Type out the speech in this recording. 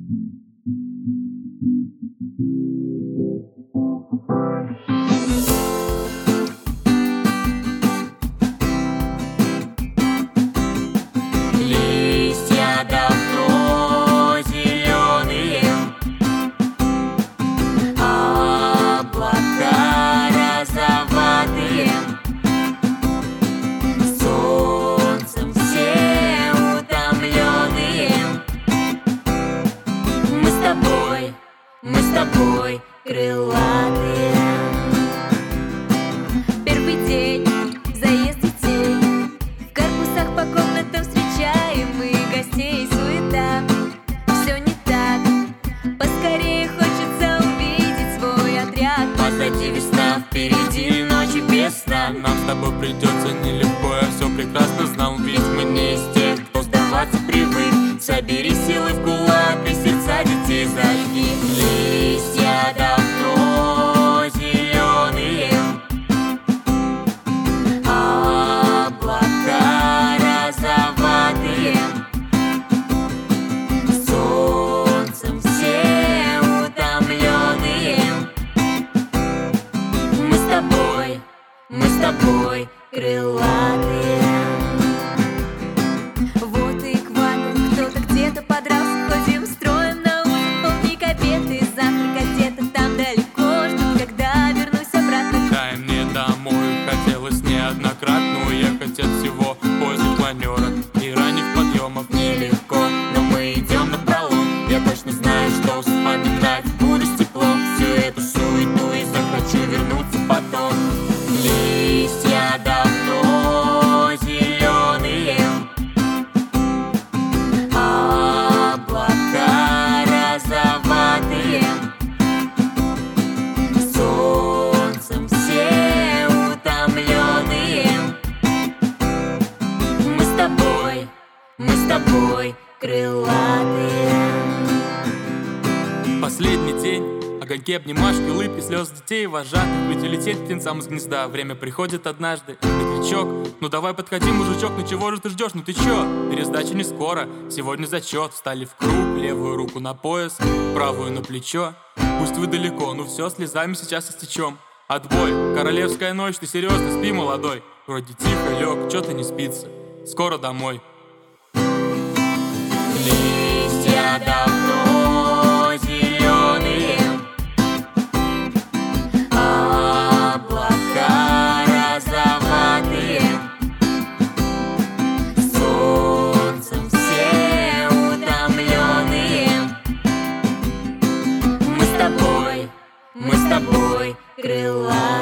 Листья давно зеленые, облака розоватые, солнцем все утомленные. Мы с тобой крылатые. Первый день, заезд детей, в корпусах по комнатам встречаем мы гостей. Суета, все не так, поскорее хочется увидеть свой отряд. Позади весна, впереди ночи без сна. Нам с тобой придется нелегко, я все прекрасно знал. Ведь мы не из тех, кто сдаваться привык. Собери силы в кулак и сердца детей зажги. Листья давно зеленые, облака розоватые, солнцем все утомленные. Мы с тобой крылатые. Вот и экватор, кто-то где-то подрался. Ходим строем на ужин, полдник, обед и завтрак. Где-то там далеко ждут, когда вернусь обратно. Дай мне домой, хотелось неоднократно уехать от всего после планера и ранних подъемов. Нелегко, но мы идем напролом. Я точно знаю, что вспоминать буду с теплом всю эту суету и захочу вернуться потом. Листья давно зеленые, облака розоватые, солнцем все утомленные. Мы с тобой крылатые. Последний день, огоньки, обнимашки, улыбки, слезы детей вожатых. Ведь улететь птенцам из гнезда время приходит однажды. Ветрячок, ну давай подходи, мужичок, ну чего же ты ждешь, ну ты чё? Пересдача не скоро, сегодня зачет. Встали в круг, левую руку на пояс, правую на плечо. Пусть вы далеко, ну все, слезами сейчас истечем. Отбой, королевская ночь, ты серьезно, спи, молодой. Вроде тихо лег, чё-то не спится, скоро домой. Листья давно зеленые, облака розоватые, солнцем все утомленные. Мы с тобой крылатые.